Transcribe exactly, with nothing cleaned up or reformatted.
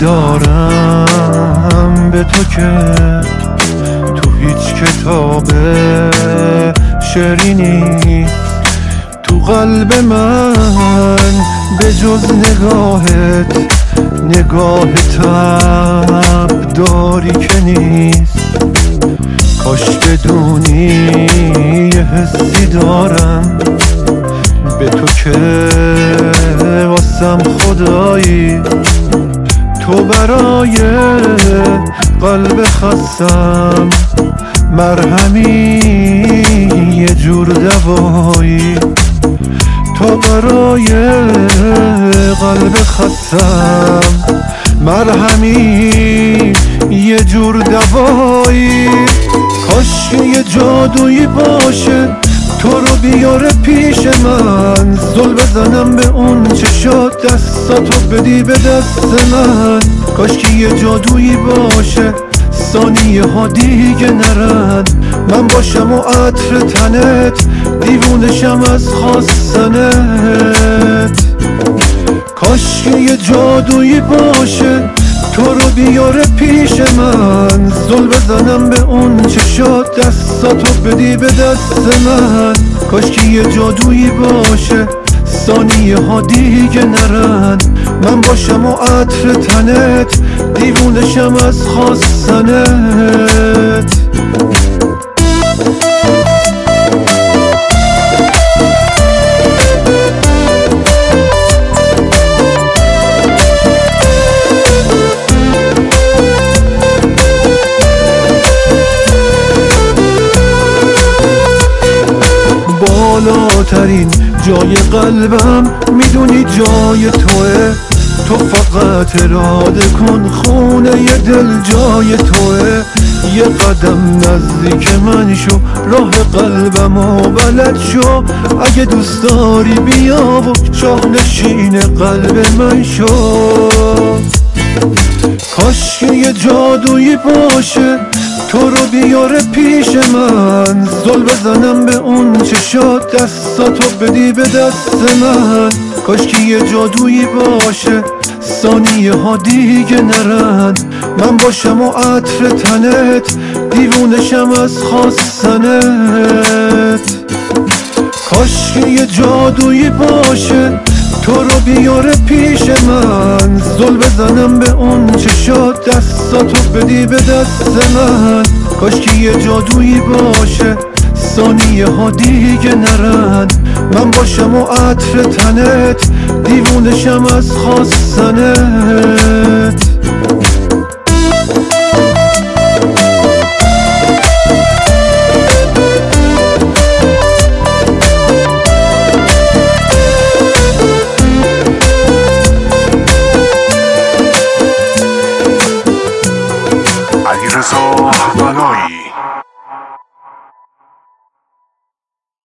دارم به تو که تو هیچ کتاب شعری نیست. تو قلب من به جز نگاهت نگاه تب داری که نیست. کاش بدونی یه حسی دارم به تو که واسم خدایی. تو برای قلب خستم مرهمی یه جور دوایی. تو برای قلب خستم مرهمی یه جور دوایی. کاش یه جادویی باشه تو رو بیاره پیش من، زل بزنم به اون چشات دستاتو بدی به دست من. کاش که یه جادویی باشه ثانیه ها دیگه نرن، من باشم و عطر تنت دیوونشم از خواستنت. کاش که یه جادویی باشه تو رو بیاره پیش من، زل بزنم به اون چشات دستاتو بدی به دست من. کاش که یه جادویی باشه ثانیه ها دیگه نرن، من باشم و عطر تنت دیوونشم از خواستنت. بالاترین جای قلبم میدونی جای توه. تو فقط اراده کن خونه ی دل جای توه. یه قدم نزدیک من شو راه قلبم و بلد شو. اگه دوست داری بیا و شاه نشین قلب من شو. کاش که یه جادویی باشه تو رو بیاره پیش من، زل بزنم به اون چشات دستاتو بدی به دست من. کاش که یه جادویی باشه ثانیه ها دیگه نرن، من باشم و عطر تنت دیوونشم از خواستنت. کاش که یه جادویی باشه تو رو بیاره پیش من، زل بزنم به اون چشات دستاتو بدی به دست من. کاش که یه جادویی باشه ثانیه ها دیگه نرن، من باشم و عطر تنت دیوونشم از خواستنت.